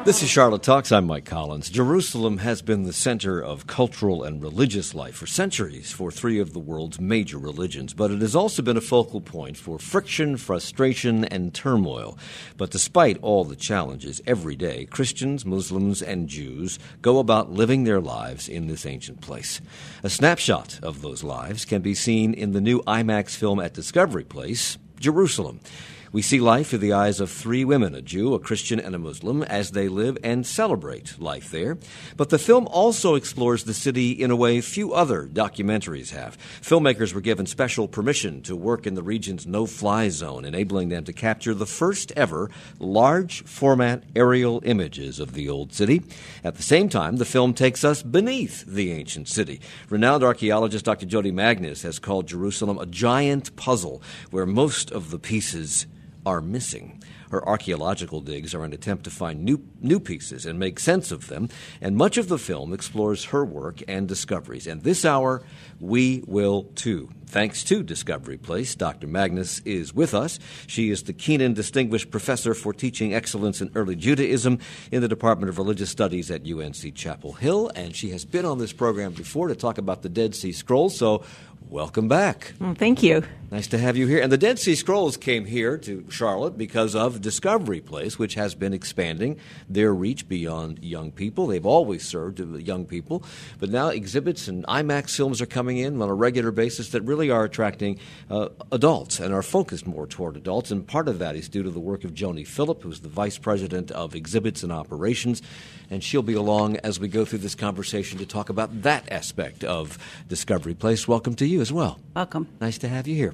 This is Charlotte Talks. I'm Mike Collins. Jerusalem has been the center of cultural and religious life for centuries for three of the world's major religions, but it has also been a focal point for friction, frustration, and turmoil. But despite all the challenges, every day, Christians, Muslims, and Jews go about living their lives in this ancient place. A snapshot of those lives can be seen in the new IMAX film at Discovery Place, Jerusalem. We see life through the eyes of three women, a Jew, a Christian, and a Muslim, as they live and celebrate life there. But the film also explores the city in a way few other documentaries have. Filmmakers were given special permission to work in the region's no-fly zone, enabling them to capture the first ever large-format aerial images of the old city. At the same time, the film takes us beneath the ancient city. Renowned archaeologist Dr. Jody Magnus has called Jerusalem a giant puzzle where most of the pieces are missing. Her archaeological digs are an attempt to find new pieces and make sense of them, and much of the film explores her work and discoveries. And this hour, we will too. Thanks to Discovery Place, Dr. Magnus is with us. She is the Keenan Distinguished Professor for Teaching Excellence in Early Judaism in the Department of Religious Studies at UNC Chapel Hill, and she has been on this program before to talk about the Dead Sea Scrolls, so welcome back. Well, thank you. Nice to have you here. And the Dead Sea Scrolls came here to Charlotte because of Discovery Place, which has been expanding their reach beyond young people. They've always served young people, but now exhibits and IMAX films are coming in on a regular basis that really are attracting adults and are focused more toward adults. And part of that is due to the work of Joni Phillip, who's the Vice President of Exhibits and Operations. And she'll be along as we go through this conversation to talk about that aspect of Discovery Place. Welcome to you as well. Welcome. Nice to have you here.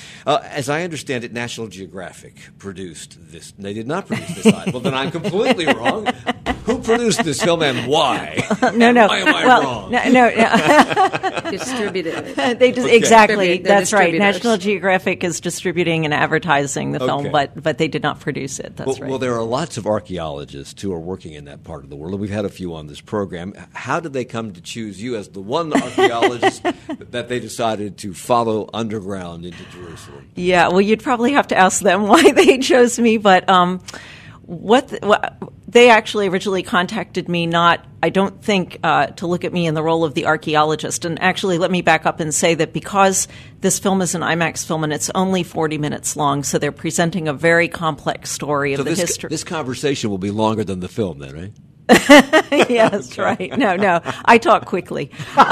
As I understand it, National Geographic produced this. They did not produce this. Well, then I'm completely wrong. Who produced this film and why? No. Why am I wrong? No. Distributed it. Okay. Exactly. That's right. Distributors. National Geographic is distributing and advertising the film, but they did not produce it. That's right. Well, there are lots of archaeologists who are working in that part of the world, and we've had a few on this program. How did they come to choose you as the one archaeologist that they decided to follow underground into Jerusalem? Yeah, well, you'd probably have to ask them why they chose me, but they actually originally contacted me I don't think, to look at me in the role of the archaeologist. And actually, let me back up and say that because this film is an IMAX film and it's only 40 minutes long, so they're presenting a very complex story of the history. This conversation will be longer than the film then, right? Yes, right. No, I talk quickly.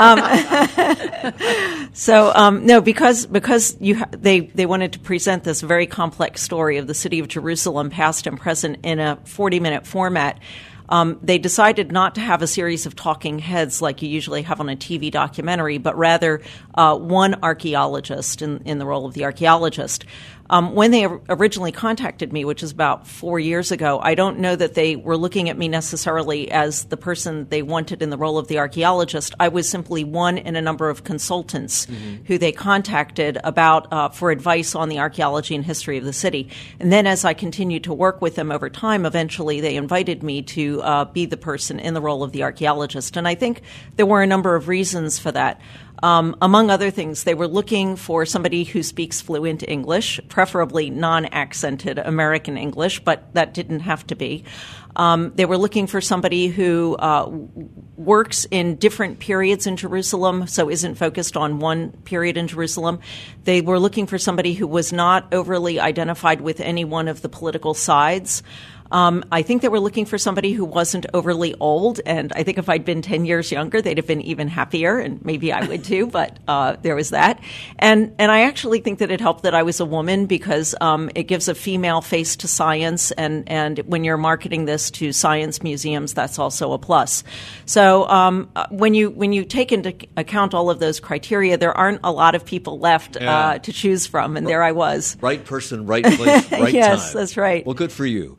Because they wanted to present this very complex story of the city of Jerusalem, past and present, in a 40-minute format. They decided not to have a series of talking heads like you usually have on a TV documentary, but rather one archaeologist in the role of the archaeologist. When they originally contacted me, which is about 4 years ago, I don't know that they were looking at me necessarily as the person they wanted in the role of the archaeologist. I was simply one in a number of consultants who they contacted about for advice on the archaeology and history of the city. And then as I continued to work with them over time, eventually they invited me to be the person in the role of the archaeologist. And I think there were a number of reasons for that. Among other things, they were looking for somebody who speaks fluent English, preferably non-accented American English, but that didn't have to be. They were looking for somebody who works in different periods in Jerusalem, so isn't focused on one period in Jerusalem. They were looking for somebody who was not overly identified with any one of the political sides. I think they were looking for somebody who wasn't overly old, and I think if I'd been 10 years younger, they'd have been even happier, and maybe I would too, but there was that. And I actually think that it helped that I was a woman because it gives a female face to science, and when you're marketing this to science museums, that's also a plus. So when you take into account all of those criteria, there aren't a lot of people left to choose from, and there I was. Right person, right place, right yes, time. That's right. Well, good for you.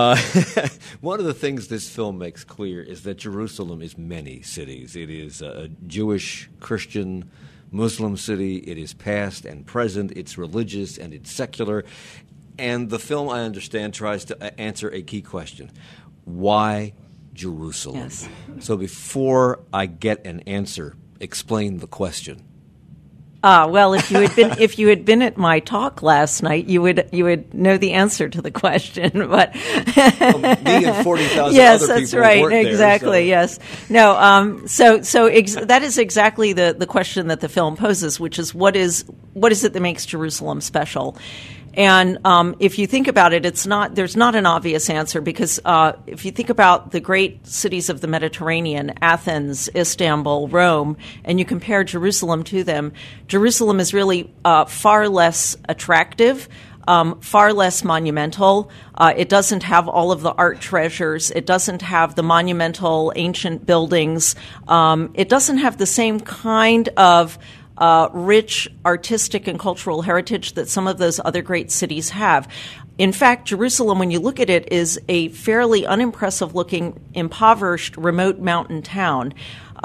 One of the things this film makes clear is that Jerusalem is many cities. It is a Jewish, Christian, Muslim city. It is past and present. It's religious and it's secular. And the film, I understand, tries to answer a key question. Why Jerusalem? Yes. So before I get an answer, explain the question. Well, if you had been at my talk last night, you would know the answer to the question. But me and 40,000 yes, other that's people right, worked exactly. There, so. Yes, no. That is exactly the question that the film poses, which is what is it that makes Jerusalem special? And if you think about it, there's not an obvious answer because if you think about the great cities of the Mediterranean, Athens, Istanbul, Rome, and you compare Jerusalem to them, Jerusalem is really far less attractive, far less monumental. It doesn't have all of the art treasures. It doesn't have the monumental ancient buildings. It doesn't have the same kind of rich artistic and cultural heritage that some of those other great cities have. In fact, Jerusalem, when you look at it, is a fairly unimpressive-looking, impoverished, remote mountain town.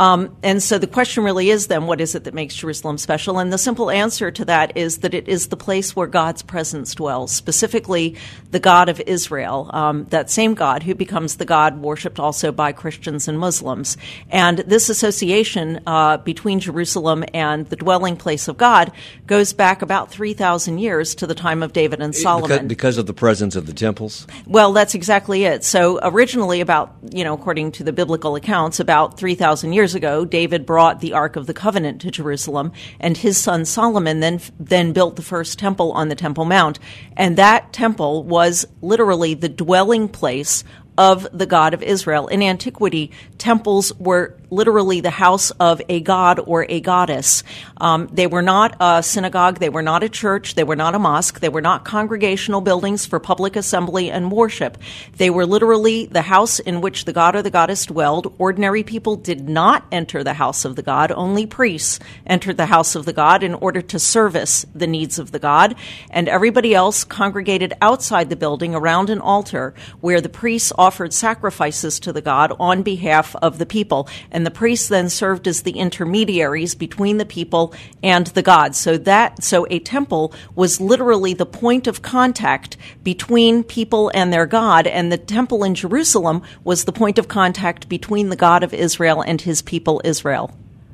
And so the question really is then, what is it that makes Jerusalem special? And the simple answer to that is that it is the place where God's presence dwells, specifically the God of Israel, that same God who becomes the God worshipped also by Christians and Muslims. And this association between Jerusalem and the dwelling place of God goes back about 3,000 years to the time of David and Solomon. Because of the presence of the temples? Well, that's exactly it. So originally according to the biblical accounts, about 3,000 years ago, David brought the Ark of the Covenant to Jerusalem, and his son Solomon then built the first temple on the Temple Mount. And that temple was literally the dwelling place of the God of Israel. In antiquity, temples were literally the house of a god or a goddess. They were not a synagogue. They were not a church. They were not a mosque. They were not congregational buildings for public assembly and worship. They were literally the house in which the god or the goddess dwelled. Ordinary people did not enter the house of the god. Only priests entered the house of the god in order to service the needs of the god. And everybody else congregated outside the building around an altar where the priests offered sacrifices to the god on behalf of the people. And the priests then served as the intermediaries between the people and the god. So a temple was literally the point of contact between people and their god, and the temple in Jerusalem was the point of contact between the God of Israel and his people Israel.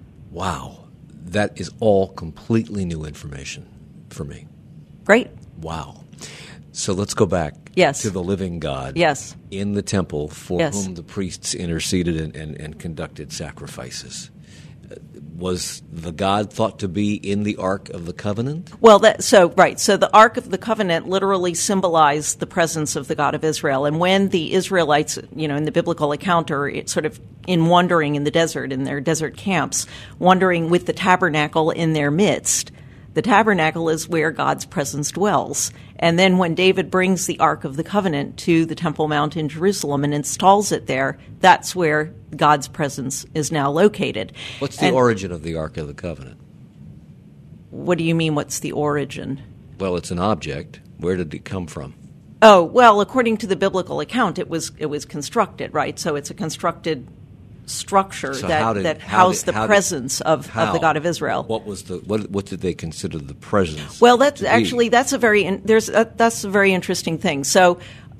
Wow. That is all completely new information for me. Great. Wow. So let's go back to the living God in the temple for whom the priests interceded and conducted sacrifices. Was the God thought to be in the Ark of the Covenant? Well, so the Ark of the Covenant literally symbolized the presence of the God of Israel. And when the Israelites, in the biblical account, are sort of in wandering in the desert, in their desert camps, wandering with the tabernacle in their midst, the tabernacle is where God's presence dwells. And then when David brings the Ark of the Covenant to the Temple Mount in Jerusalem and installs it there, that's where God's presence is now located. What's the origin of the Ark of the Covenant? What do you mean, what's the origin? Well, it's an object. Where did it come from? Oh, well, according to the biblical account, it was constructed, right? So it's a constructed structure that housed the presence of the God of Israel. What did they consider the presence? Well, that's a very interesting thing. So,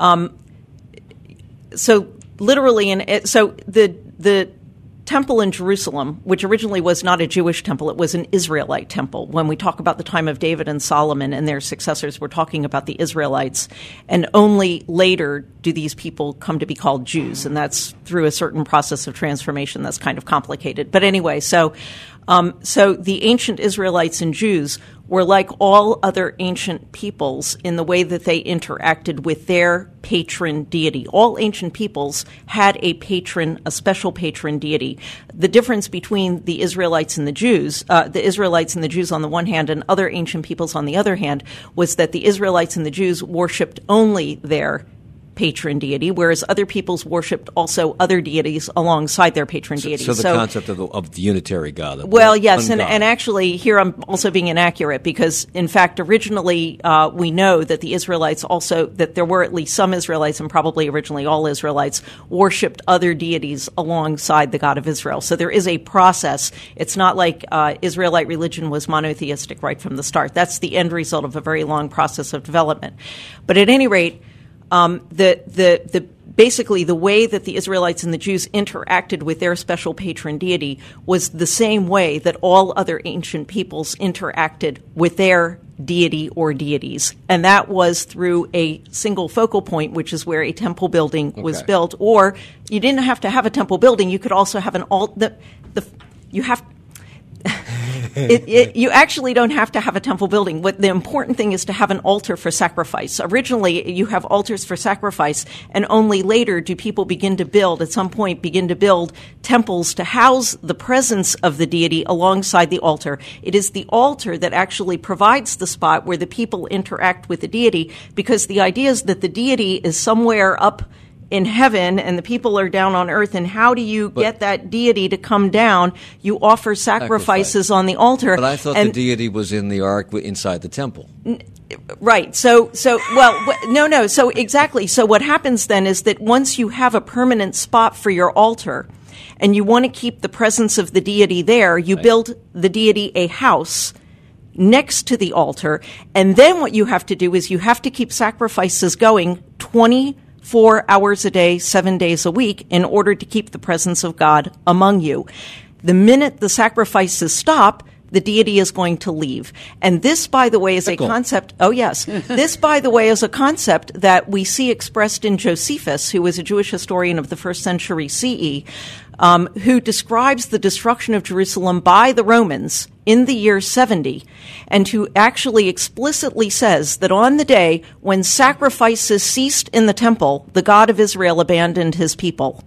literally, the temple in Jerusalem, which originally was not a Jewish temple, it was an Israelite temple. When we talk about the time of David and Solomon and their successors, we're talking about the Israelites. And only later do these people come to be called Jews, and that's through a certain process of transformation that's kind of complicated. But anyway, so the ancient Israelites and Jews were like all other ancient peoples in the way that they interacted with their patron deity. All ancient peoples had a special patron deity. The difference between the Israelites and the Jews on the one hand and other ancient peoples on the other hand, was that the Israelites and the Jews worshipped only their patron deity, whereas other peoples worshipped also other deities alongside their patron deity. So the concept of the unitary God. Well, yes, and actually here I'm also being inaccurate because, in fact, originally we know that the Israelites that there were at least some Israelites and probably originally all Israelites worshipped other deities alongside the God of Israel. So there is a process. It's not like Israelite religion was monotheistic right from the start. That's the end result of a very long process of development. But at any rate, the basically the way that the Israelites and the Jews interacted with their special patron deity was the same way that all other ancient peoples interacted with their deity or deities. And that was through a single focal point, which is where a temple building was built. Or you didn't have to have a temple building. You could also have an you actually don't have to have a temple building. What the important thing is to have an altar for sacrifice. Originally, you have altars for sacrifice, and only later do people at some point begin to build temples to house the presence of the deity alongside the altar. It is the altar that actually provides the spot where the people interact with the deity, because the idea is that the deity is somewhere up in heaven and the people are down on earth. And how do you get that deity to come down? You offer sacrifices on the altar. But I thought the deity was in the ark inside the temple. Right. So exactly. So what happens then is that once you have a permanent spot for your altar and you want to keep the presence of the deity there, you build the deity a house next to the altar. And then what you have to do is you have to keep sacrifices going 24 hours a day, 7 days a week, in order to keep the presence of God among you. The minute the sacrifices stop, the deity is going to leave. And this, by the way, is a concept. Oh, yes. This, by the way, is a concept that we see expressed in Josephus, who was a Jewish historian of the 1st century CE, who describes the destruction of Jerusalem by the Romans in the year 70, and who actually explicitly says that on the day when sacrifices ceased in the temple, the God of Israel abandoned his people.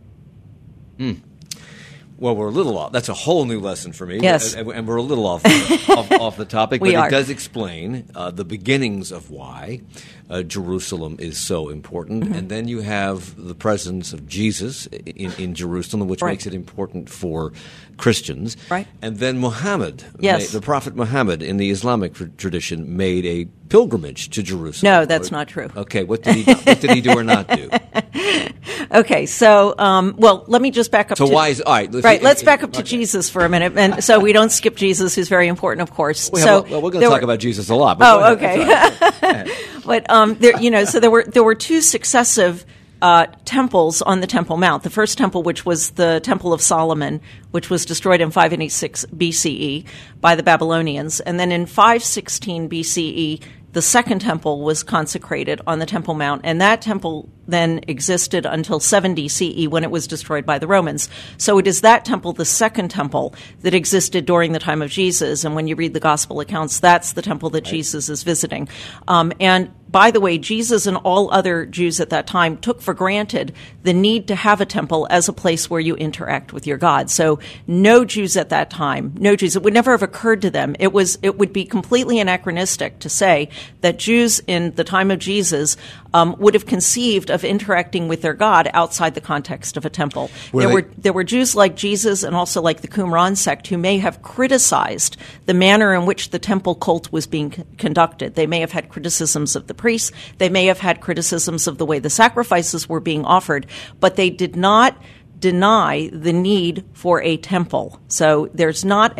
Well, we're a little off. That's a whole new lesson for me. Yes. And we're a little off the topic. But It does explain the beginnings of why Jerusalem is so important. Mm-hmm. And then you have the presence of Jesus in Jerusalem, which makes it important for Christians. Right. And then Muhammad, yes. The Prophet Muhammad in the Islamic tradition, made a pilgrimage to Jerusalem. No, that's not true. Okay, what did he do or not do? Okay, so let me just back up. Let's back up to Jesus for a minute, and so we don't skip Jesus, who's very important, of course. We're going to talk about Jesus a lot. But okay. But there were two successive temples on the Temple Mount. The first temple, which was the Temple of Solomon, which was destroyed in 586 BCE by the Babylonians, and then in 516 BCE, the second temple was consecrated on the Temple Mount, and that temple then existed until 70 CE when it was destroyed by the Romans. So it is that temple, the second temple, that existed during the time of Jesus. And when you read the gospel accounts, that's the temple that Jesus is visiting. And by the way, Jesus and all other Jews at that time took for granted the need to have a temple as a place where you interact with your God. So no Jews at that time, it would never have occurred to them. It would be completely anachronistic to say that Jews in the time of Jesus would have conceived of interacting with their God outside the context of a temple. There were Jews like Jesus and also like the Qumran sect who may have criticized the manner in which the temple cult was being conducted. They may have had criticisms of the priests. They may have had criticisms of the way the sacrifices were being offered, but they did not deny the need for a temple. So there's not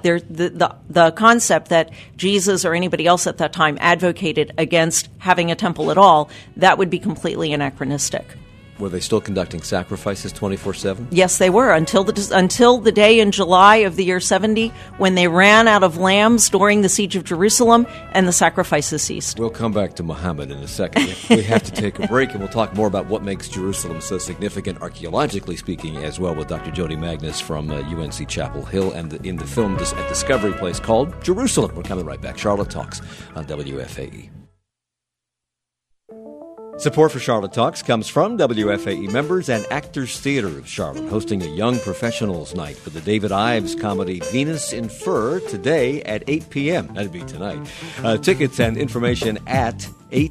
the concept that Jesus or anybody else at that time advocated against having a temple at all. That would be completely anachronistic. Were they still conducting sacrifices 24/7? Yes, they were, until the day in July of the year 70 when they ran out of lambs during the siege of Jerusalem and the sacrifices ceased. We'll come back to Muhammad in a second. We have to take a break, and we'll talk more about what makes Jerusalem so significant, archaeologically speaking, as well, with Dr. Jody Magnus from UNC Chapel Hill and in the film at Discovery Place called Jerusalem. We're coming right back. Charlotte Talks on WFAE. Support for Charlotte Talks comes from WFAE members and Actors Theater of Charlotte, hosting a Young Professionals Night for the David Ives comedy Venus in Fur today at 8 p.m. That'd be tonight. Tickets and information at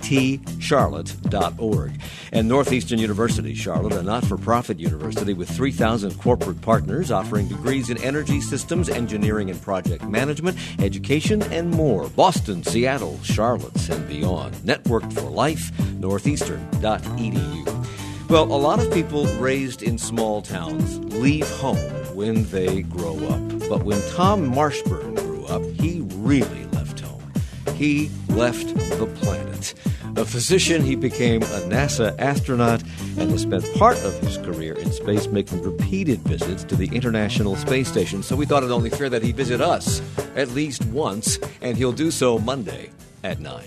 atcharlotte.org. And Northeastern University, Charlotte, a not-for-profit university with 3,000 corporate partners offering degrees in energy systems, engineering and project management, education, and more. Boston, Seattle, Charlotte, and beyond. Networked for Life, northeastern.edu. Well, a lot of people raised in small towns leave home when they grow up. But when Tom Marshburn grew up, he really left home. he left the planet. A physician, he became a NASA astronaut and has spent part of his career in space making repeated visits to the International Space Station. So we thought it only fair that he visit us at least once, and he'll do so Monday at 9.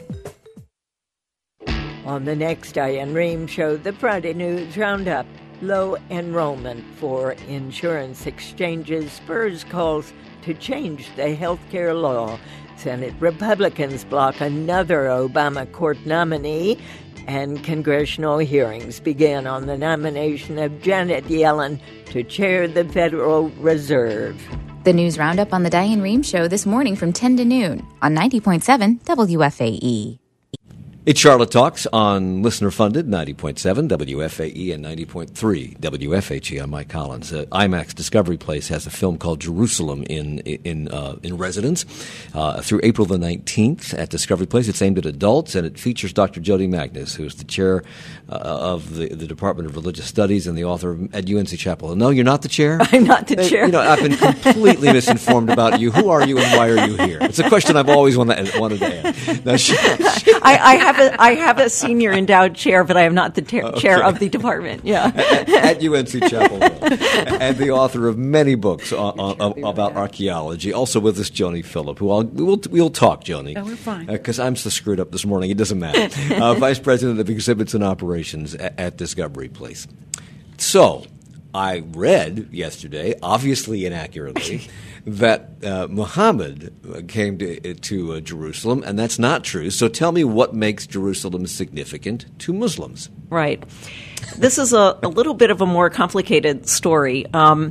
On the next Diane Rehm Show, the Friday News Roundup. Low enrollment for insurance exchanges spurs calls to change the health care law. Senate Republicans block another Obama court nominee, and congressional hearings began on the nomination of Janet Yellen to chair the Federal Reserve. The News Roundup on the Diane Rehm Show this morning from 10 to noon on 90.7 WFAE. It's Charlotte Talks on listener-funded 90.7 WFAE and 90.3 WFHE. I'm Mike Collins. IMAX Discovery Place has a film called Jerusalem in residence through April the 19th at Discovery Place. It's aimed at adults, and it features Dr. Jody Magnus, who's the chair of the Department of Religious Studies and the author at UNC Chapel. No, you're not the chair? I'm not the chair. I've been completely misinformed about you. Who are you and why are you here? It's a question I've always wanted to ask. Now, I have a senior endowed chair, but I am not the chair of the department. Yeah, at UNC Chapel Hill, and the author of many books about archaeology. Also with us, Joni Phillip, who we'll talk, Joni. Oh, we're fine Because I'm so screwed up this morning. It doesn't matter. Vice President of Exhibits and Operations at Discovery Place. So I read yesterday, obviously inaccurately, that Muhammad came to Jerusalem, and that's not true. So tell me what makes Jerusalem significant to Muslims. Right. This is a little bit of a more complicated story.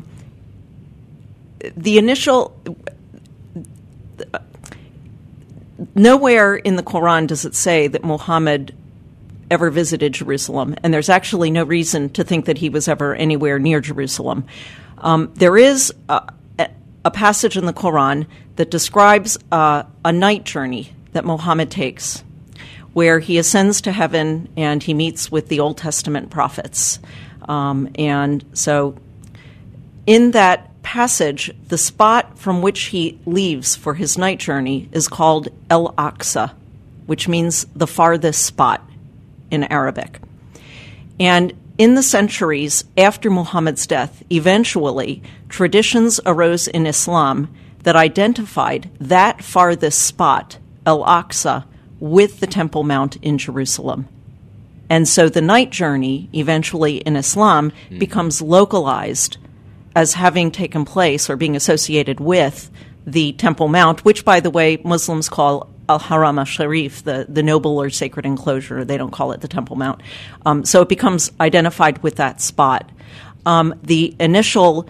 Nowhere in the Quran does it say that Muhammad ever visited Jerusalem, and there's actually no reason to think that he was ever anywhere near Jerusalem. There is a passage in the Quran that describes a night journey that Muhammad takes, where he ascends to heaven and he meets with the Old Testament prophets. And so in that passage, the spot from which he leaves for his night journey is called El-Aqsa, which means the farthest spot in Arabic. And in the centuries after Muhammad's death, eventually, traditions arose in Islam that identified that farthest spot, Al-Aqsa, with the Temple Mount in Jerusalem. And so the night journey, eventually in Islam, becomes localized as having taken place or being associated with the Temple Mount, which, by the way, Muslims call Al-Haram al-Sharif, the noble or sacred enclosure. They don't call it the Temple Mount. So it becomes identified with that spot. The initial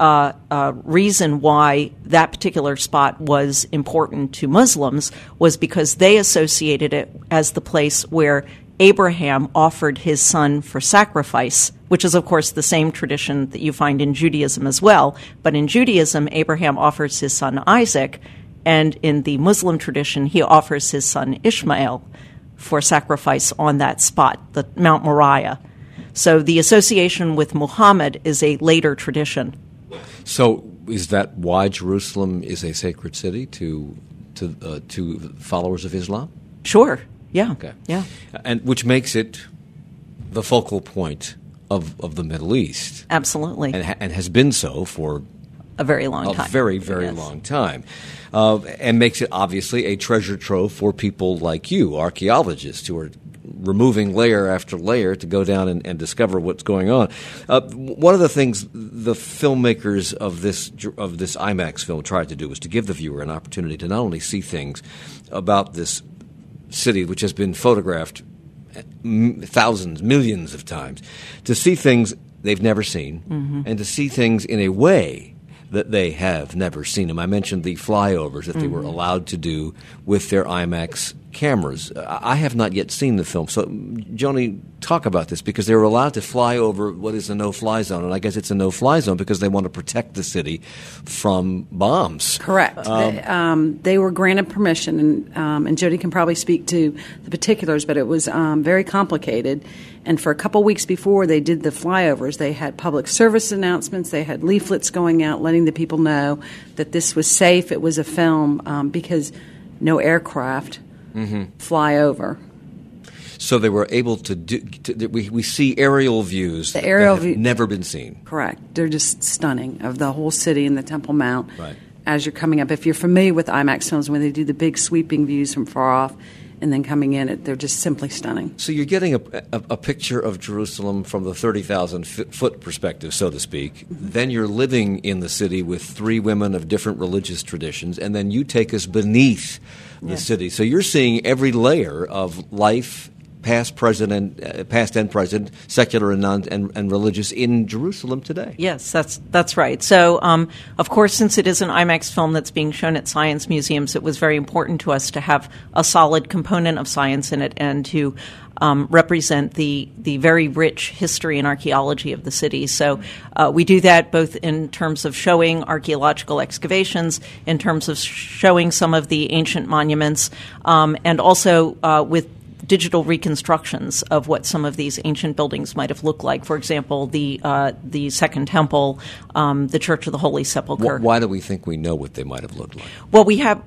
reason why that particular spot was important to Muslims was because they associated it as the place where Abraham offered his son for sacrifice, which is, of course, the same tradition that you find in Judaism as well. But in Judaism, Abraham offers his son Isaac, and in the Muslim tradition, he offers his son Ishmael for sacrifice on that spot, the Mount Moriah. So the association with Muhammad is a later tradition. So is that why Jerusalem is a sacred city to followers of Islam? Sure. Yeah. Okay. Yeah. And which makes it the focal point of the Middle East. Absolutely. And has been so for a very long time. A very, very long time. And makes it obviously a treasure trove for people like you, archaeologists, who are removing layer after layer to go down and discover what's going on. One of the things the filmmakers of this IMAX film tried to do was to give the viewer an opportunity to not only see things about this city, which has been photographed thousands, millions of times, to see things they've never seen, and to see things in a way that they have never seen them. I mentioned the flyovers that they were allowed to do with their IMAX cameras. I have not yet seen the film. So, Joni, talk about this, because they were allowed to fly over what is a no-fly zone, and I guess it's a no-fly zone because they want to protect the city from bombs. Correct. They were granted permission, and Jody can probably speak to the particulars, but it was very complicated. And for a couple weeks before they did the flyovers, they had public service announcements, they had leaflets going out letting the people know that this was safe, it was a film, because no aircraft fly over. So they were able to do. We see aerial views The aerial that have never been seen. Correct. They're just stunning of the whole city and the Temple Mount. Right. As you're coming up, if you're familiar with IMAX films, when they do the big sweeping views from far off and then coming in, they're just simply stunning. So you're getting a picture of Jerusalem from the 30,000-foot perspective, so to speak. Then you're living in the city with three women of different religious traditions, and then you take us beneath the city. So you're seeing every layer of life, past and present, secular and religious in Jerusalem today. Yes, that's right. So, of course, since it is an IMAX film that's being shown at science museums, it was very important to us to have a solid component of science in it and to represent the very rich history and archaeology of the city. So we do that both in terms of showing archaeological excavations, in terms of showing some of the ancient monuments, and also with digital reconstructions of what some of these ancient buildings might have looked like. For example, the Second Temple, the Church of the Holy Sepulchre. Why do we think we know what they might have looked like? Well, we have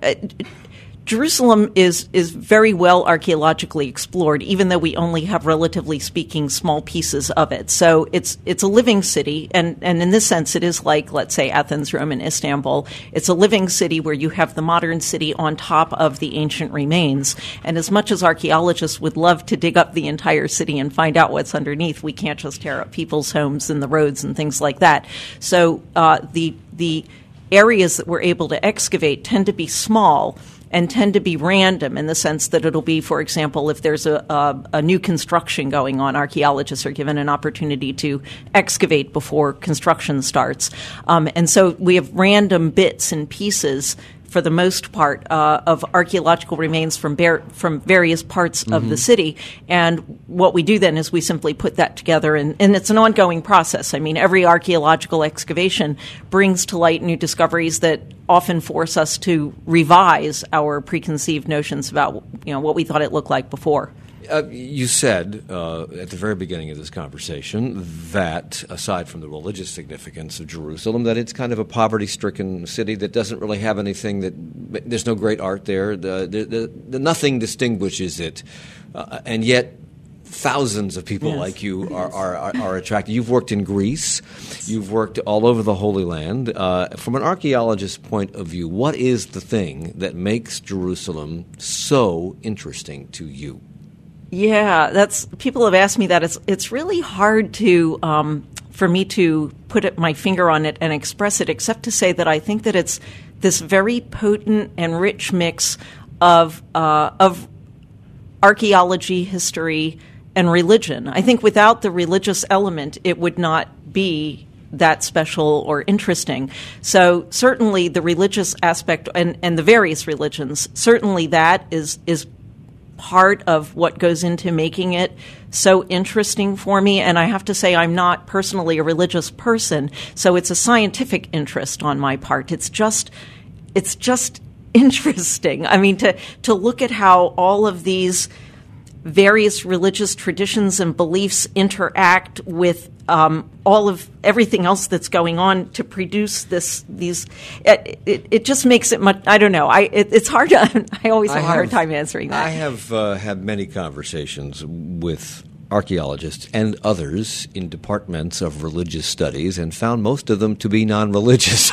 Jerusalem is very well archaeologically explored, even though we only have, relatively speaking, small pieces of it. So it's a living city, and in this sense, it is like, let's say, Athens, Rome, and Istanbul. It's a living city where you have the modern city on top of the ancient remains. And as much as archaeologists would love to dig up the entire city and find out what's underneath, we can't just tear up people's homes and the roads and things like that. So the areas that we're able to excavate tend to be small and tend to be random in the sense that it'll be, for example, if there's a new construction going on, archaeologists are given an opportunity to excavate before construction starts. And so we have random bits and pieces, for the most part, of archaeological remains from various parts of the city. And what we do then is we simply put that together, and it's an ongoing process. I mean, every archaeological excavation brings to light new discoveries that often force us to revise our preconceived notions about what we thought it looked like before. You said at the very beginning of this conversation that, aside from the religious significance of Jerusalem, that it's kind of a poverty-stricken city that doesn't really have anything there's no great art there. Nothing distinguishes it, and yet thousands of people like you are attracted. You've worked in Greece. You've worked all over the Holy Land. From an archaeologist's point of view, what is the thing that makes Jerusalem so interesting to you? Yeah, people have asked me that. It's really hard to for me to put my finger on it and express it, except to say that I think that it's this very potent and rich mix of archaeology, history, and religion. I think without the religious element, it would not be that special or interesting. So certainly the religious aspect and the various religions, certainly that is part of what goes into making it so interesting for me. And I have to say, I'm not personally a religious person, so it's a scientific interest on my part. It's just interesting. I mean, to look at how all of these various religious traditions and beliefs interact with all of everything else that's going on to produce it just makes it much. I don't know. It's hard to. I always have a hard time answering that. I have had many conversations with archaeologists and others in departments of religious studies and found most of them to be non-religious.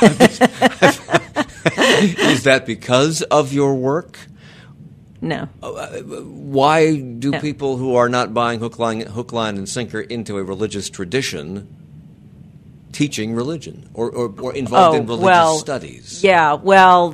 Is that because of your work? No. Why do people who are not buying hook, line, and sinker into a religious tradition teaching religion or involved in religious studies? Yeah, well,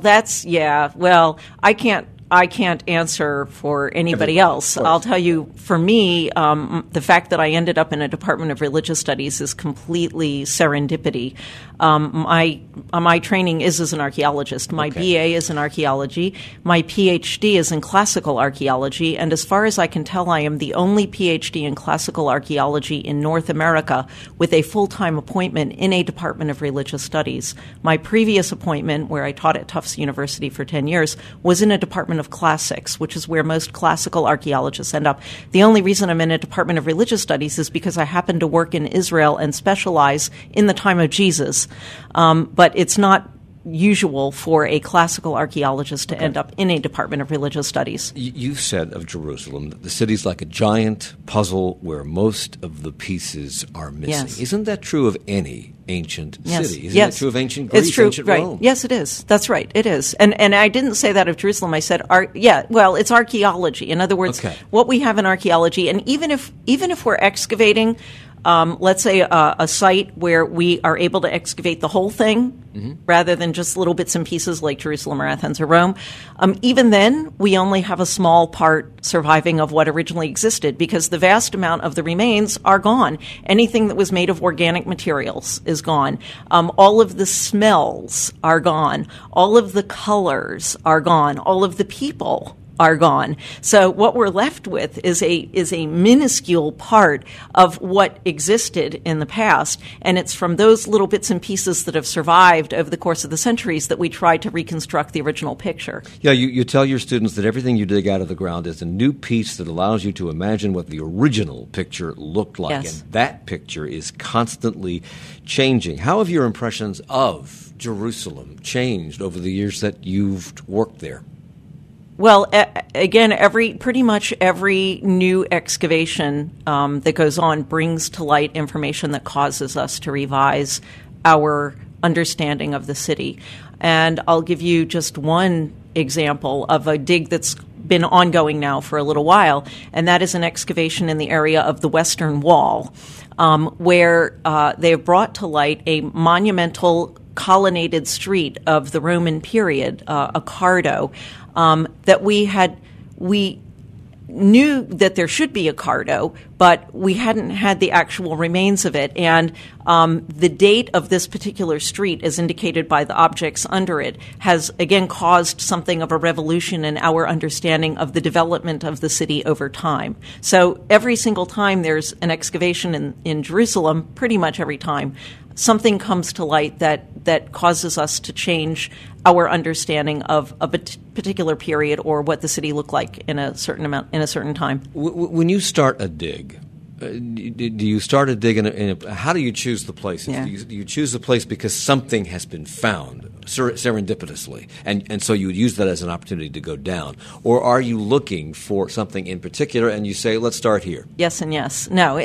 I can't answer for anybody else. I'll tell you, for me, the fact that I ended up in a Department of Religious Studies is completely serendipity. My training is as an archaeologist. My BA is in archaeology. My PhD is in classical archaeology. And as far as I can tell, I am the only PhD in classical archaeology in North America with a full-time appointment in a Department of Religious Studies. My previous appointment, where I taught at Tufts University for 10 years, was in a Department of Classics, which is where most classical archaeologists end up. The only reason I'm in a Department of Religious Studies is because I happen to work in Israel and specialize in the time of Jesus. But it's not usual for a classical archaeologist to end up in a Department of Religious Studies. You said of Jerusalem that the city's like a giant puzzle where most of the pieces are missing. Yes. Isn't that true of any ancient city? Isn't Yes. that true of ancient Greece, it's true, ancient right. Rome? Yes, it is. That's right. It is. And I didn't say that of Jerusalem. I said, it's archaeology. In other words, what we have in archaeology, and even if we're excavating, let's say a site where we are able to excavate the whole thing rather than just little bits and pieces like Jerusalem or Athens or Rome, even then we only have a small part surviving of what originally existed because the vast amount of the remains are gone. Anything that was made of organic materials is gone. All of the smells are gone. All of the colors are gone. All of the people are gone. So what we're left with is a minuscule part of what existed in the past, and it's from those little bits and pieces that have survived over the course of the centuries that we try to reconstruct the original picture. Yeah, you tell your students that everything you dig out of the ground is a new piece that allows you to imagine what the original picture looked like, Yes. and that picture is constantly changing. How have your impressions of Jerusalem changed over the years that you've worked there? Well, again, pretty much every new excavation that goes on brings to light information that causes us to revise our understanding of the city. And I'll give you just one example of a dig that's been ongoing now for a little while, and that is an excavation in the area of the Western Wall, where they have brought to light a monumental colonnaded street of the Roman period, a cardo, that we knew that there should be a cardo, but we hadn't had the actual remains of it. And the date of this particular street, as indicated by the objects under it, has again caused something of a revolution in our understanding of the development of the city over time. So every single time there's an excavation in Jerusalem, pretty much every time, something comes to light that causes us to change our understanding of a particular period or what the city looked like in a certain time. When you start a dig, do you start a dig how do you choose the places? Yeah. Do you choose the place because something has been found serendipitously, and so you would use that as an opportunity to go down? Or are you looking for something in particular and you say, let's start here? Yes and yes. No,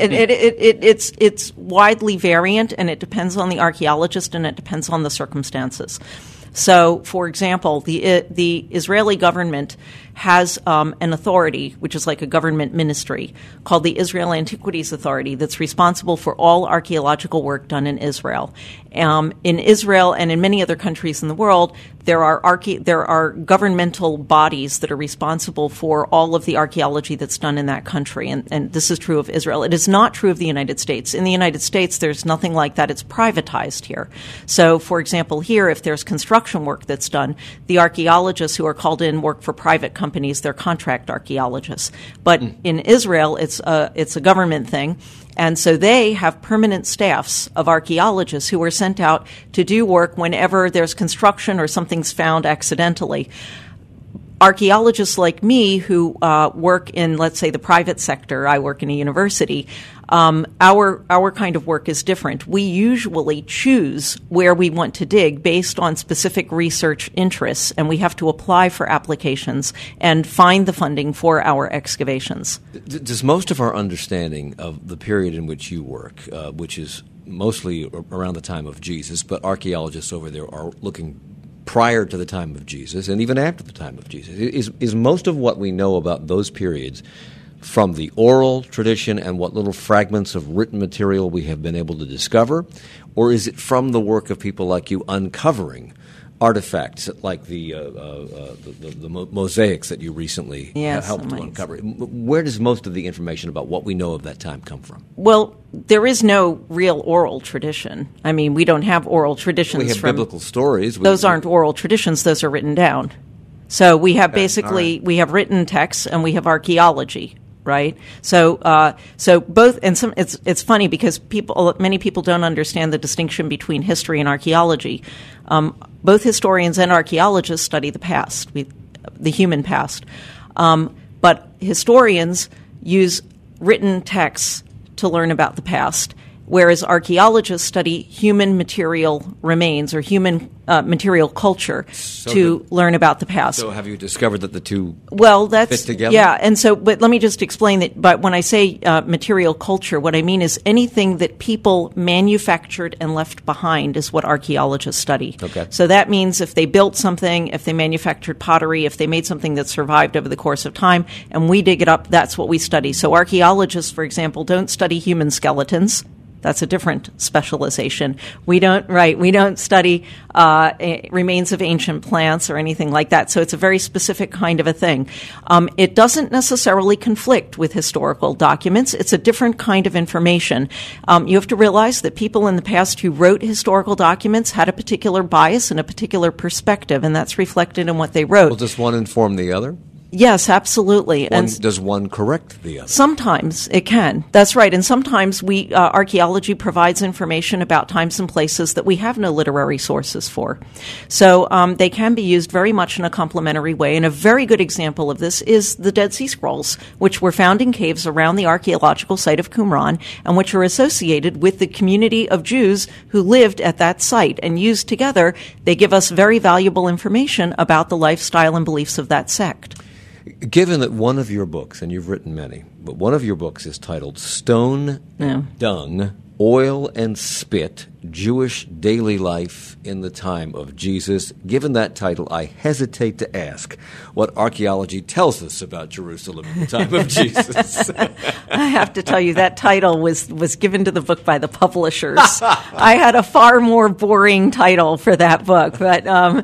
it's widely variant, and it depends on the archaeologist and it depends on the circumstances. So, for example, the Israeli government has an authority, which is like a government ministry, called the Israel Antiquities Authority, that's responsible for all archaeological work done in Israel. In Israel and in many other countries in the world, there are governmental bodies that are responsible for all of the archaeology that's done in that country, and this is true of Israel. It is not true of the United States. In the United States, there's nothing like that. It's privatized here. So, for example, here, if there's construction work that's done, the archaeologists who are called in work for private companies. They're contract archaeologists. But in Israel, it's a government thing. And so they have permanent staffs of archaeologists who are sent out to do work whenever there's construction or something's found accidentally. Archaeologists like me who work in, let's say, the private sector, I work in a university, our kind of work is different. We usually choose where we want to dig based on specific research interests, and we have to apply for applications and find the funding for our excavations. Does most of our understanding of the period in which you work, which is mostly around the time of Jesus, but archaeologists over there are looking prior to the time of Jesus and even after the time of Jesus, is most of what we know about those periods from the oral tradition and what little fragments of written material we have been able to discover, or is it from the work of people like you uncovering artifacts like the mosaics that you recently helped to uncover? Where does most of the information about what we know of that time come from? Well, there is no real oral tradition. I mean, we don't have oral traditions. We have biblical stories. Those aren't oral traditions. Those are written down. So we have we have written texts and we have archaeology. Right, so both, and it's funny because many people don't understand the distinction between history and archaeology. Both historians and archaeologists study the past, the human past, but historians use written texts to learn about the past, whereas archaeologists study human material remains or human material culture to learn about the past. So have you discovered that the two fit together? Yeah, and so, but let me just explain that. But when I say material culture, what I mean is anything that people manufactured and left behind is what archaeologists study. Okay. So that means if they built something, if they manufactured pottery, if they made something that survived over the course of time, and we dig it up, that's what we study. So archaeologists, for example, don't study human skeletons. That's a different specialization. We don't study remains of ancient plants or anything like that. So it's a very specific kind of a thing. It doesn't necessarily conflict with historical documents. It's a different kind of information. You have to realize that people in the past who wrote historical documents had a particular bias and a particular perspective, and that's reflected in what they wrote. Well, does one inform the other? Yes, absolutely. Does one correct the other? Sometimes it can. That's right. And sometimes archaeology provides information about times and places that we have no literary sources for. So they can be used very much in a complementary way. And a very good example of this is the Dead Sea Scrolls, which were found in caves around the archaeological site of Qumran and which are associated with the community of Jews who lived at that site. And used together, they give us very valuable information about the lifestyle and beliefs of that sect. Given that one of your books, and you've written many, but one of your books is titled Stone, Dung, Oil and Spit, Jewish Daily Life in the Time of Jesus. Given that title, I hesitate to ask what archaeology tells us about Jerusalem in the time of Jesus. I have to tell you, that title was given to the book by the publishers. I had a far more boring title for that book, but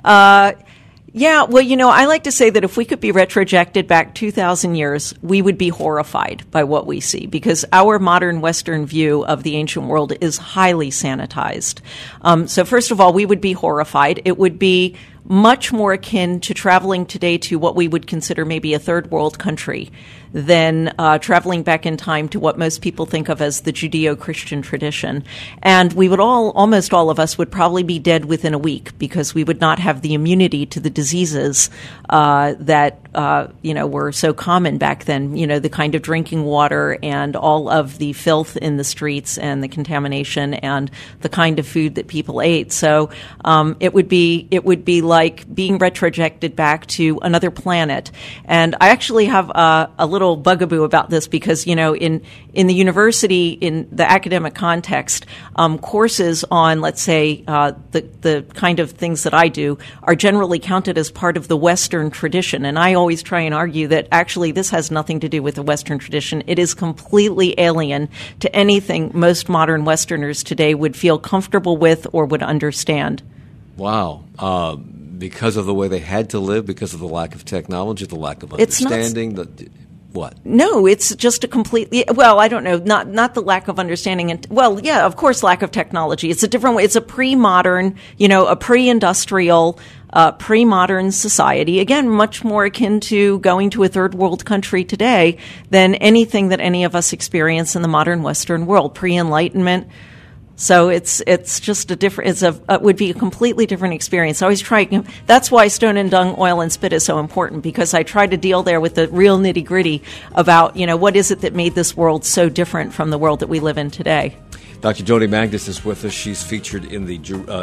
yeah, well, I like to say that if we could be retrojected back 2,000 years, we would be horrified by what we see because our modern Western view of the ancient world is highly sanitized. So first of all, we would be horrified. It would be much more akin to traveling today to what we would consider maybe a third world country than traveling back in time to what most people think of as the Judeo-Christian tradition. And we would almost all of us would probably be dead within a week because we would not have the immunity to the diseases that were so common back then. The kind of drinking water and all of the filth in the streets and the contamination and the kind of food that people ate. So it would be like being retrojected back to another planet. And I actually have a little bugaboo about this because, in the university, in the academic context, courses on, let's say, the kind of things that I do are generally counted as part of the Western tradition. And I always try and argue that actually this has nothing to do with the Western tradition. It is completely alien to anything most modern Westerners today would feel comfortable with or would understand. Wow. Because of the way they had to live, because of the lack of technology, the lack of understanding, what? No, it's just a completely, well, I don't know, not the lack of understanding. And well, yeah, of course, lack of technology. It's a different way. It's a pre-modern, a pre-industrial, pre-modern society. Again, much more akin to going to a third world country today than anything that any of us experience in the modern Western world. Pre-Enlightenment. So it's just it would be a completely different experience. I always try. That's why Stone and Dung, Oil and Spit is so important because I try to deal there with the real nitty gritty about what is it that made this world so different from the world that we live in today. Dr. Jody Magnus is with us. She's featured in the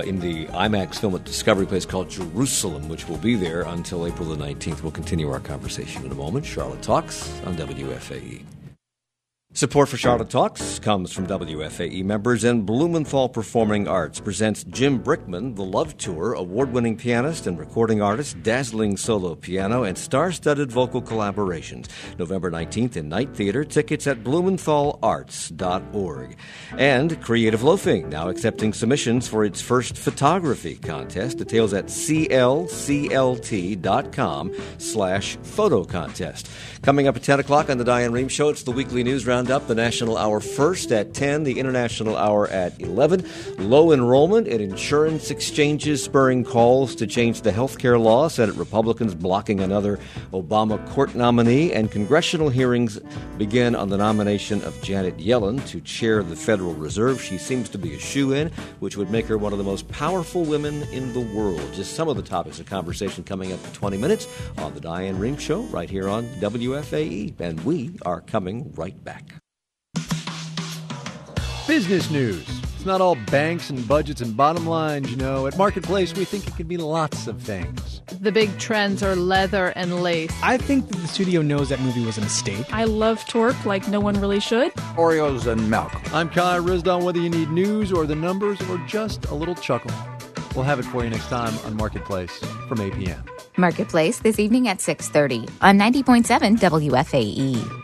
IMAX film at Discovery Place called Jerusalem, which will be there until April the 19th. We'll continue our conversation in a moment. Charlotte Talks on WFAE. Support for Charlotte Talks comes from WFAE members, and Blumenthal Performing Arts presents Jim Brickman, The Love Tour, award-winning pianist and recording artist, dazzling solo piano, and star-studded vocal collaborations. November 19th in Night Theater. Tickets at blumenthalarts.org. And Creative Loafing, now accepting submissions for its first photography contest. Details at clclt.com/photo contest. Coming up at 10 o'clock on the Diane Rehm Show, it's the weekly news roundup. The National Hour first at 10, the International Hour at 11. Low enrollment in insurance exchanges spurring calls to change the health care law. Senate Republicans blocking another Obama court nominee. And congressional hearings begin on the nomination of Janet Yellen to chair the Federal Reserve. She seems to be a shoo-in, which would make her one of the most powerful women in the world. Just some of the topics of conversation coming up in 20 minutes on the Diane Rehm Show right here on WFAE. And we are coming right back. Business news it's not all banks and budgets and bottom lines, you know. At Marketplace, we think it can be lots of things. The big trends are leather and lace. I think that the studio knows that movie was a mistake. I love Torque like no one really should. Oreos and milk. I'm Kai Risdon. Whether you need news or the numbers or just a little chuckle, we'll have it for you next time on Marketplace from 8 p.m. Marketplace this evening at 6:30 on 90.7 WFAE.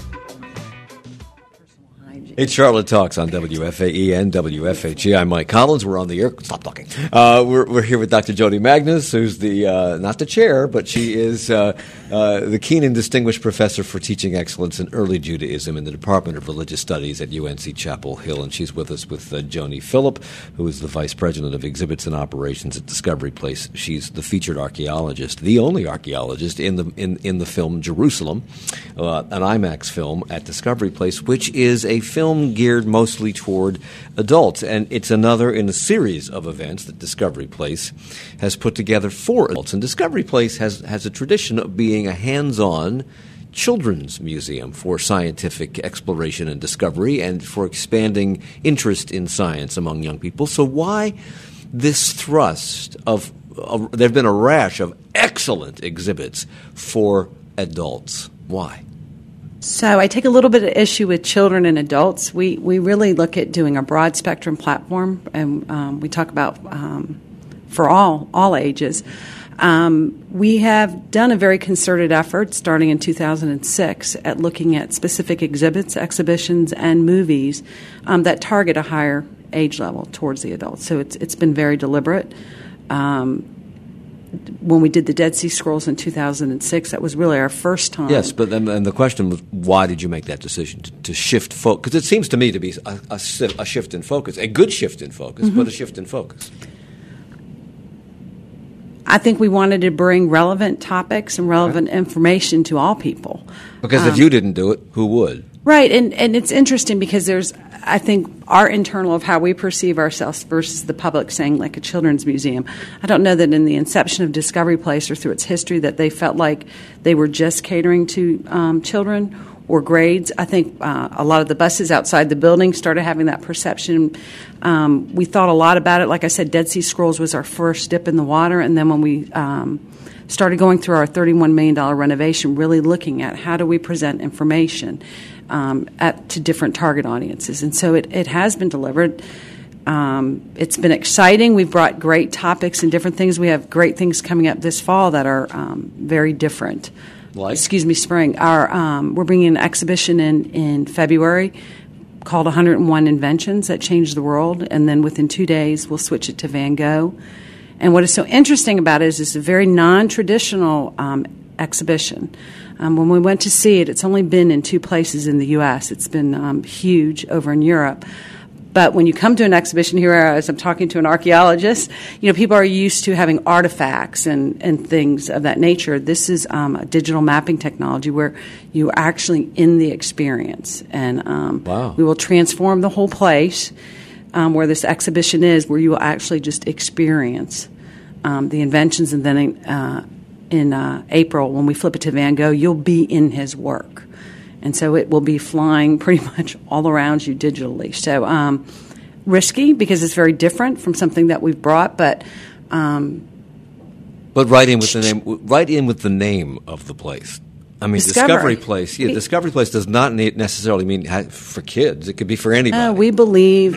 It's Charlotte Talks on WFAE and WFHE. I'm Mike Collins. We're on the air. Stop talking. We're here with Dr. Jody Magnus, who's the not the chair, but she is the Keenan Distinguished Professor for Teaching Excellence in Early Judaism in the Department of Religious Studies at UNC Chapel Hill. And she's with us with Joni Phillip, who is the Vice President of Exhibits and Operations at Discovery Place. She's the featured archaeologist, the only archaeologist in the film Jerusalem, an IMAX film at Discovery Place, which is a film geared mostly toward adults, and it's another in a series of events that Discovery Place has put together for adults. And Discovery Place has a tradition of being a hands-on children's museum for scientific exploration and discovery and for expanding interest in science among young people. So why this thrust of there have been a rash of excellent exhibits for adults? Why? So I take a little bit of issue with children and adults. We really look at doing a broad spectrum platform, and we talk about for all ages. We have done a very concerted effort starting in 2006 at looking at specific exhibits, exhibitions, and movies that target a higher age level towards the adults. So it's been very deliberate. When we did the Dead Sea Scrolls in 2006, that was really our first time. Yes, but then the question was, why did you make that decision to shift focus? Because it seems to me to be a shift in focus, a good shift in focus, but a shift in focus. I think we wanted to bring relevant topics and relevant information to all people. Because if you didn't do it, who would? Right, and it's interesting because there's, I think, our internal of how we perceive ourselves versus the public saying like a children's museum. I don't know that in the inception of Discovery Place or through its history that they felt like they were just catering to children or grades. I think a lot of the buses outside the building started having that perception. We thought a lot about it. Like I said, Dead Sea Scrolls was our first dip in the water, and then when we started going through our $31 million renovation, really looking at how do we present information to different target audiences. And so it has been delivered. It's been exciting. We've brought great topics and different things. We have great things coming up this fall that are very different. Like? Spring. We're bringing an exhibition in February called 101 Inventions That Changed the World, and then within 2 days we'll switch it to Van Gogh. And what is so interesting about it is it's a very non-traditional exhibition. When we went to see it, it's only been in 2 places in the U.S. It's been huge over in Europe. But when you come to an exhibition here, as I'm talking to an archaeologist, people are used to having artifacts and things of that nature. This is a digital mapping technology where you are actually in the experience. And wow. We will transform the whole place where this exhibition is, where you will actually just experience the inventions. And then in April, when we flip it to Van Gogh, you'll be in his work. And so it will be flying pretty much all around you digitally. So risky because it's very different from something that we've brought, but right in with the name. Right in with the name of the place. I mean, Discovery Place. Yeah, Discovery Place does not necessarily mean for kids. It could be for anybody. We believe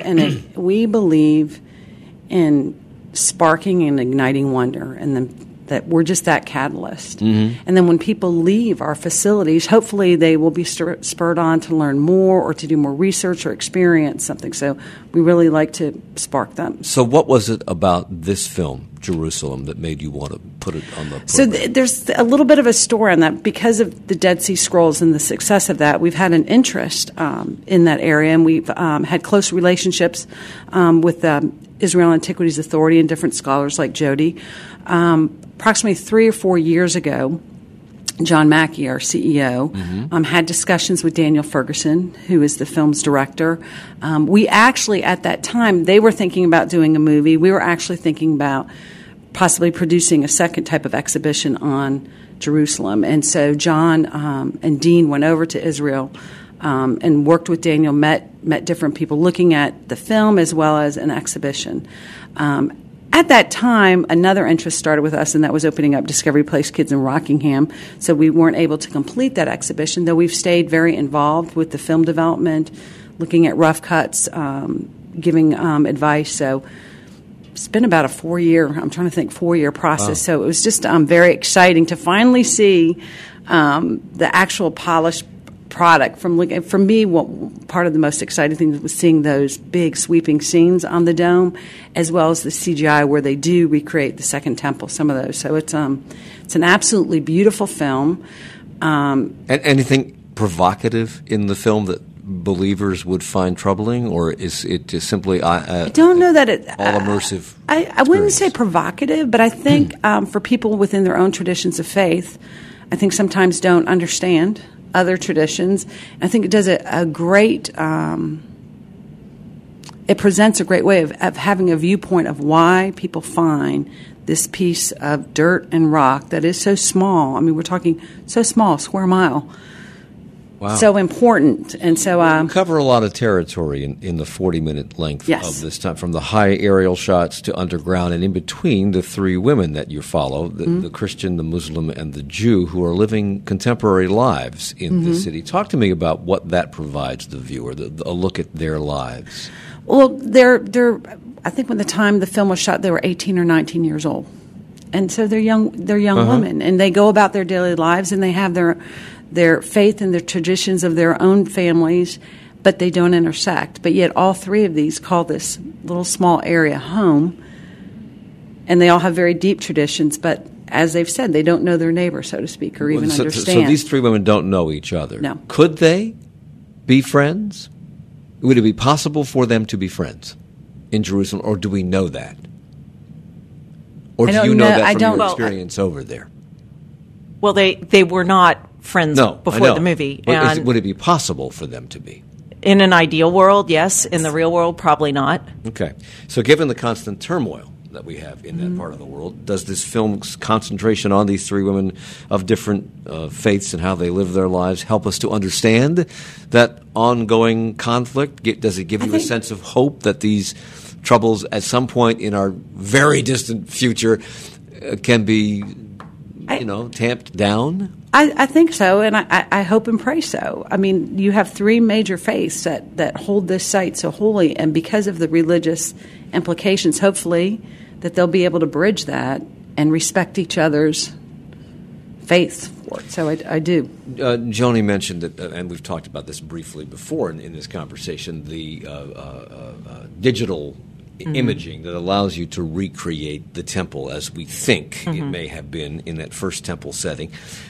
in sparking and igniting wonder, and then that we're just that catalyst. Mm-hmm. And then when people leave our facilities, hopefully they will be spurred on to learn more or to do more research or experience something. So we really like to spark them. So what was it about this film, Jerusalem, that made you want to put it on the program? So there's a little bit of a story on that. Because of the Dead Sea Scrolls and the success of that, we've had an interest in that area, and we've had close relationships with Israel Antiquities Authority and different scholars like Jody. Approximately 3 or 4 years ago, John Mackey, our CEO, had discussions with Daniel Ferguson, who is the film's director. We actually, at that time, they were thinking about doing a movie. We were actually thinking about possibly producing a second type of exhibition on Jerusalem. And so John and Dean went over to Israel and worked with Daniel, met different people looking at the film as well as an exhibition. At that time, another interest started with us, and that was opening up Discovery Place Kids in Rockingham. So we weren't able to complete that exhibition, though we've stayed very involved with the film development, looking at rough cuts, giving advice. So it's been about a 4-year process. Wow. So it was just very exciting to finally see the actual polished product. For me, part of the most exciting thing was seeing those big sweeping scenes on the dome, as well as the CGI where they do recreate the Second Temple, some of those. So it's an absolutely beautiful film. And anything provocative in the film that believers would find troubling, or is it just simply I don't know that it all immersive? I wouldn't say provocative, but I think for people within their own traditions of faith, I think sometimes don't understand other traditions. I think it does a great. It presents a great way of having a viewpoint of why people find this piece of dirt and rock that is so small. I mean, we're talking so small, square mile. Wow. So important. And so you cover a lot of territory in the 40-minute length of this time, from the high aerial shots to underground, and in between the three women that you follow, the Christian, the Muslim, and the Jew, who are living contemporary lives in the city. Talk to me about what that provides the viewer, a look at their lives. Well, I think when the time the film was shot, they were 18 or 19 years old. And so they're young women, and they go about their daily lives, and they have their faith and their traditions of their own families, but they don't intersect. But yet all three of these call this little small area home, and they all have very deep traditions, but as they've said, they don't know their neighbor, so to speak, or even understand. So these three women don't know each other. No. Could they be friends? Would it be possible for them to be friends in Jerusalem, or do we know that? Or do you know that from your experience over there? Well, they were not friends before the movie. But would it be possible for them to be? In an ideal world, yes. In the real world, probably not. Okay. So given the constant turmoil that we have in that part of the world, does this film's concentration on these three women of different faiths and how they live their lives help us to understand that ongoing conflict? Does it give you a sense of hope that these troubles at some point in our very distant future can be tamped down? I think so, and I hope and pray so. I mean, you have three major faiths that hold this site so holy, and because of the religious implications, hopefully, that they'll be able to bridge that and respect each other's faith for it. So I do. Joni mentioned that, and we've talked about this briefly before in this conversation, the digital imaging that allows you to recreate the temple as we think it may have been in that first temple setting.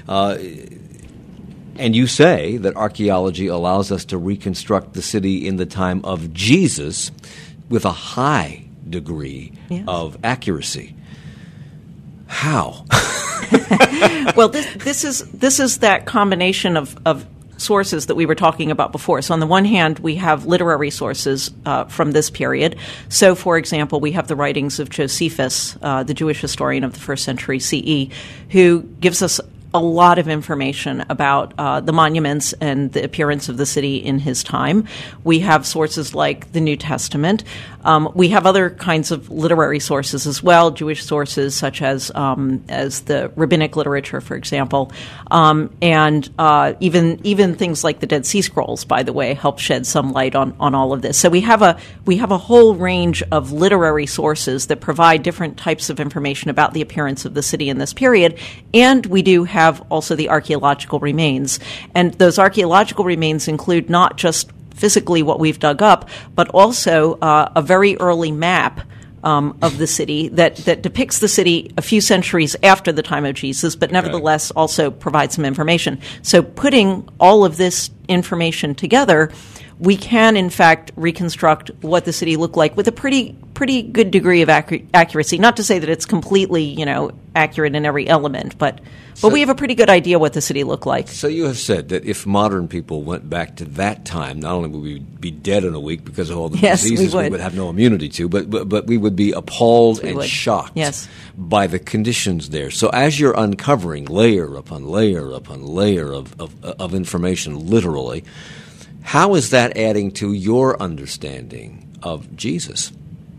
And you say that archaeology allows us to reconstruct the city in the time of Jesus with a high degree of accuracy. How? Well, this is that combination of sources that we were talking about before. So on the one hand, we have literary sources from this period. So, for example, we have the writings of Josephus, the Jewish historian of the 1st century CE, who gives us a lot of information about the monuments and the appearance of the city in his time. We have sources like the New Testament. We have other kinds of literary sources as well, Jewish sources such as the rabbinic literature, for example, and even things like the Dead Sea Scrolls, by the way, help shed some light on all of this. So we have a whole range of literary sources that provide different types of information about the appearance of the city in this period, and we do have also the archaeological remains. And those archaeological remains include not just physically what we've dug up, but also a very early map of the city that depicts the city a few centuries after the time of Jesus, but nevertheless also provides some information. So putting all of this information together, we can, in fact, reconstruct what the city looked like with a pretty good degree of accuracy. Not to say that it's completely, accurate in every element, but we have a pretty good idea what the city looked like. So you have said that if modern people went back to that time, not only would we be dead in a week because of all the diseases we would have no immunity to, but we would be appalled and shocked by the conditions there. So as you're uncovering layer upon layer upon layer of information, literally, how is that adding to your understanding of Jesus?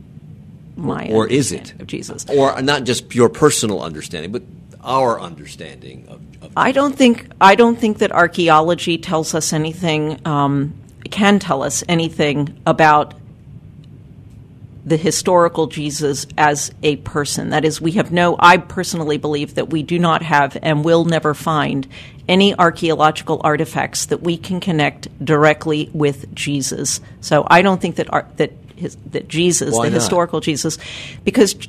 Or is it of Jesus? Or not just your personal understanding, but our understanding of I don't think that archaeology tells us anything, can tell us anything about the historical Jesus as a person. That is, I personally believe that we do not have and will never find any archaeological artifacts that we can connect directly with Jesus. So I don't think that Jesus, Why the not? Historical Jesus, because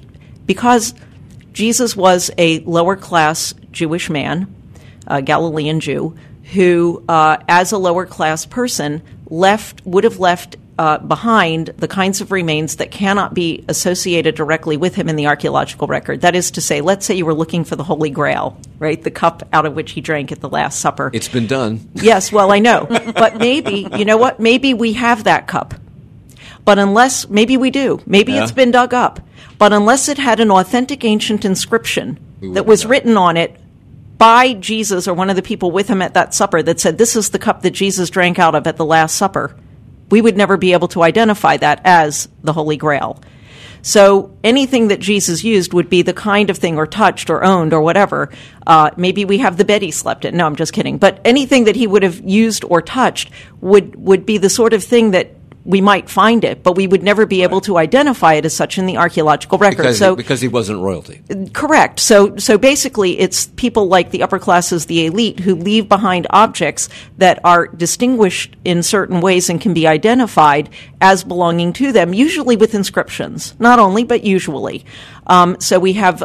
Jesus was a lower class Jewish man, a Galilean Jew, who, as a lower class person, would have left behind the kinds of remains that cannot be associated directly with him in the archaeological record. That is to say, let's say you were looking for the Holy Grail, right? The cup out of which he drank at the Last Supper. It's been done. Yes, well, I know. But maybe, you know what? Maybe we have that cup. But maybe we do. Maybe it's been dug up. But unless it had an authentic ancient inscription that was written on it by Jesus or one of the people with him at that supper that said, this is the cup that Jesus drank out of at the Last Supper, we would never be able to identify that as the Holy Grail. So anything that Jesus used would be the kind of thing, or touched or owned or whatever. Maybe we have the bed he slept in. No, I'm just kidding. But anything that he would have used or touched would be the sort of thing that we might find it, but we would never be able to identify it as such in the archaeological record. Because he wasn't royalty. Correct. So basically it's people like the upper classes, the elite, who leave behind objects that are distinguished in certain ways and can be identified as belonging to them, usually with inscriptions. Not only, but usually. So we have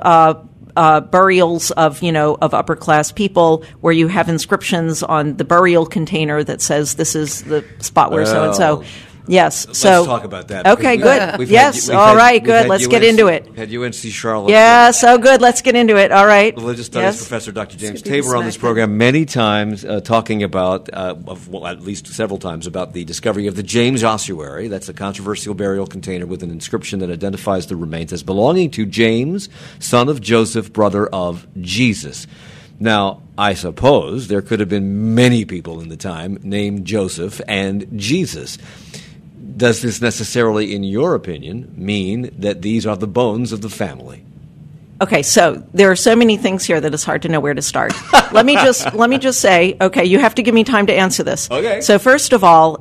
burials of upper class people where you have inscriptions on the burial container that says this is the spot where so-and-so. Yes. Let's talk about that. Okay, good. Yes. All right, good. Let's get into it. Had UNC Charlotte. Yeah, so good. Let's get into it. All right. Religious Studies Professor Dr. James Tabor on this program many times, talking about, at least several times, about the discovery of the James ossuary. That's a controversial burial container with an inscription that identifies the remains as belonging to James, son of Joseph, brother of Jesus. Now, I suppose there could have been many people in the time named Joseph and Jesus. Does this necessarily, in your opinion, mean that these are the bones of the family? Okay, so there are so many things here that it's hard to know where to start. Let me just say, okay, you have to give me time to answer this. Okay. So first of all,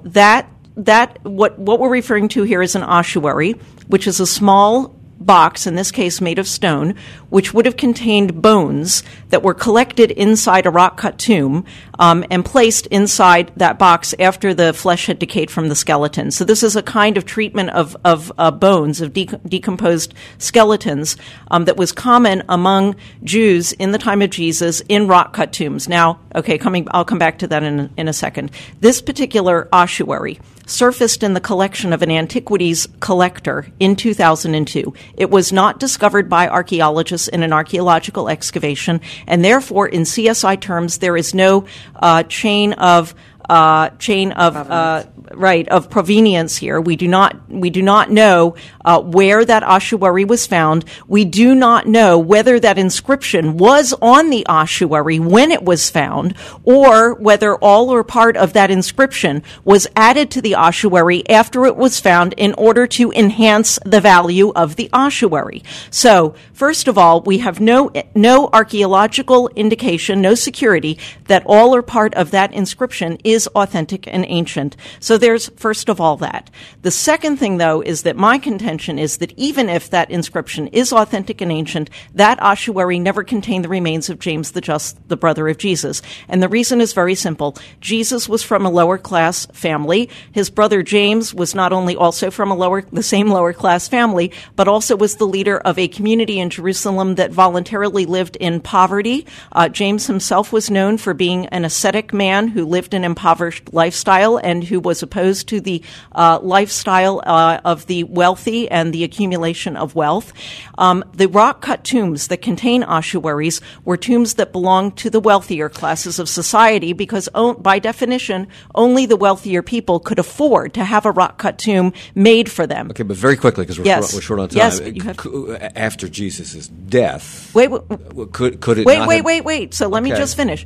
what we're referring to here is an ossuary, which is a small box, in this case made of stone, which would have contained bones that were collected inside a rock-cut tomb and placed inside that box after the flesh had decayed from the skeleton. So this is a kind of treatment of bones, of decomposed skeletons that was common among Jews in the time of Jesus in rock-cut tombs. Now, okay, I'll come back to that in a second. This particular ossuary surfaced in the collection of an antiquities collector in 2002. It was not discovered by archaeologists in an archaeological excavation, and therefore, in CSI terms, there is no chain of provenience here. We do not know where that ossuary was found. We do not know whether that inscription was on the ossuary when it was found, or whether all or part of that inscription was added to the ossuary after it was found in order to enhance the value of the ossuary. So, first of all, we have no archaeological indication, no security that all or part of that inscription is authentic and ancient. So there's, first of all, that. The second thing, though, is that my contention is that even if that inscription is authentic and ancient, that ossuary never contained the remains of James the Just, the brother of Jesus. And the reason is very simple. Jesus was from a lower-class family. His brother James was not only also from the same lower-class family, but also was the leader of a community in Jerusalem that voluntarily lived in poverty. James himself was known for being an ascetic man who lived in impoverished lifestyle and who was opposed to the lifestyle of the wealthy and the accumulation of wealth. The rock-cut tombs that contain ossuaries were tombs that belonged to the wealthier classes of society because, by definition, only the wealthier people could afford to have a rock-cut tomb made for them. Okay, but very quickly, because we're short on time. Yes, after Jesus' death, could it wait. So let me just finish.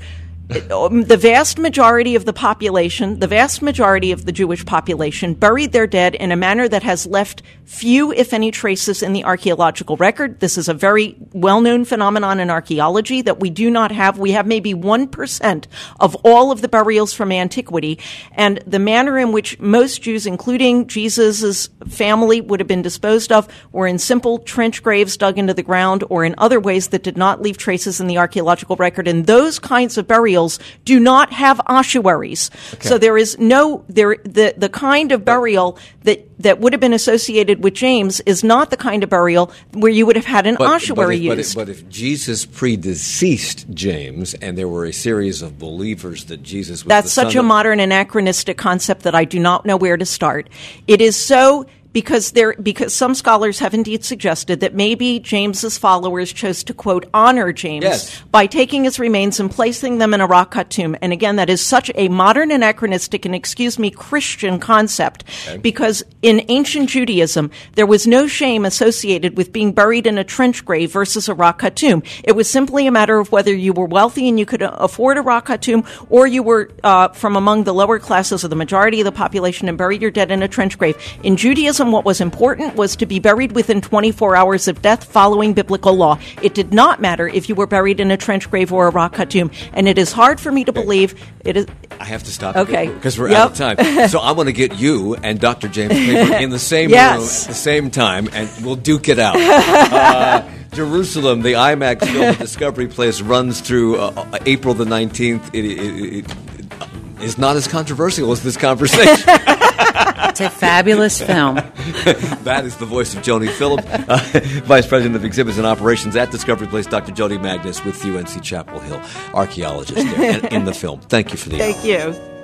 The vast majority of the population, the vast majority of the Jewish population, buried their dead in a manner that has left few, if any, traces in the archaeological record. This is a very well-known phenomenon in archaeology that we do not have. We have maybe 1% of all of the burials from antiquity, and the manner in which most Jews, including Jesus' family, would have been disposed of were in simple trench graves dug into the ground or in other ways that did not leave traces in the archaeological record. And those kinds of burials do not have ossuaries. Okay. So there is the kind of burial that would have been associated with James is not the kind of burial where you would have had an ossuary used. But if Jesus predeceased James and there were a series of believers that Jesus was That's such a modern anachronistic concept that I do not know where to start. It is so... Because some scholars have indeed suggested that maybe James's followers chose to, quote, honor James by taking his remains and placing them in a rock-cut tomb. And again, that is such a modern anachronistic and, Christian concept. Okay. Because in ancient Judaism, there was no shame associated with being buried in a trench grave versus a rock-cut tomb. It was simply a matter of whether you were wealthy and you could afford a rock-cut tomb, or you were from among the lower classes of the majority of the population and buried your dead in a trench grave. In Judaism, what was important was to be buried within 24 hours of death following biblical law. It did not matter if you were buried in a trench grave or a rock-cut tomb. And it is hard for me to believe it is... I have to stop because we're out of time. So I want to get you and Dr. James Paper in the same room at the same time, and we'll duke it out. Jerusalem, the IMAX film at Discovery Place, runs through April the 19th. It is not as controversial as this conversation. It's a fabulous film. That is the voice of Joni Phillips, Vice President of Exhibits and Operations at Discovery Place, Dr. Joni Magnus with UNC Chapel Hill, archaeologist there in the film. Thank you for the hour. Thank you.